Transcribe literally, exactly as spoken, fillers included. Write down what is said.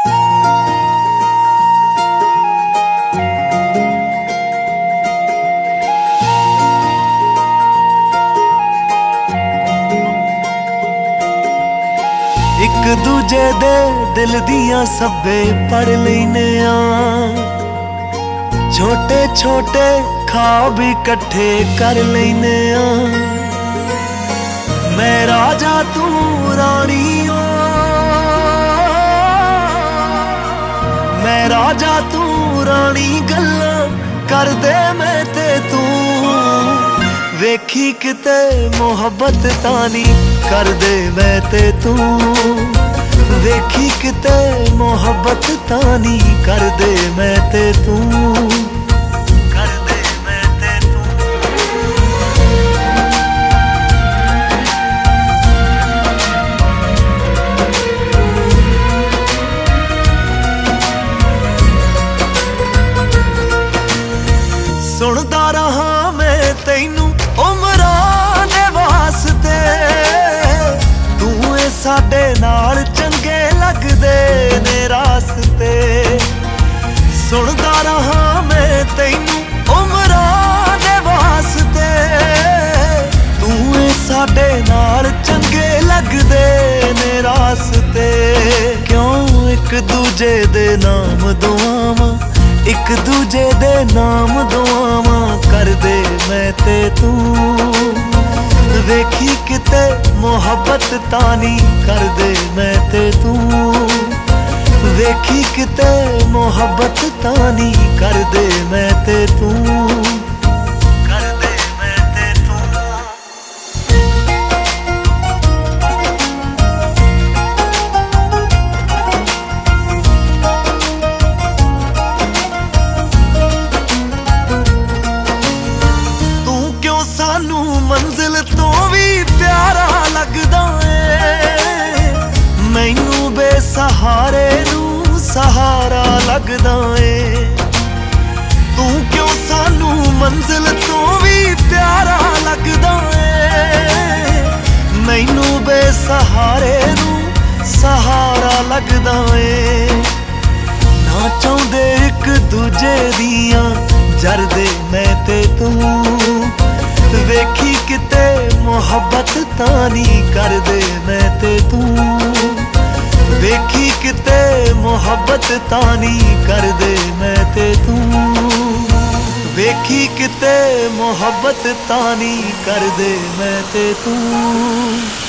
एक दूजे दे दिल दियां सब्बे पढ़ लैने आ, छोटे छोटे ख्वाब इकट्ठे कर लैने आ। मैं राजा तू रानी ओ, मैं राजा तू रानी गल्लां कर दे मैं ते तू। वेखी किते मोहब्बत तानी कर दे मैं ते तू। वेखी किते मोहब्बत तानी कर दे मैं ते तू, कर दे मैं ते तू। सुनदा रहा मैं तैनू उमरां दे वास्ते, तू ए साडे नाल चंगे लगदे ने रास्ते। सुनदा रहा मैं तैनू उमरां दे वास्ते, तू ए साडे नाल चंगे लगदे ने रास्ते। क्यों एक दूजे दे नाम दुआवां, एक दूजे दे नाम दुआवां कर दे मैं ते तू। वेखी किते मोहब्बत तानी कर दे मैं ते तू। वेखी किते मोहब्बत तानी कर दे मैं ते तू, कर दे मैं ते तू। सानू मंजिल तो भी प्यारा लगदा ए, मैनू बेसहारे नू सहारा लगदा ए। तू क्यों सानू मंजिल तो भी प्यारा लगदा ए, मैनू बेसहारे नू सहारा लगदा ए। ना चाहुंदे एक दूजे दियां जरदे मैं ते तू। वेखी किते मोहब्बत तानी कर दे मैं ते तू। वेखी किते मोहब्बत तानी कर दे मैं ते तू। वेखी किते मोहब्बत तानी कर दे मैं ते तू।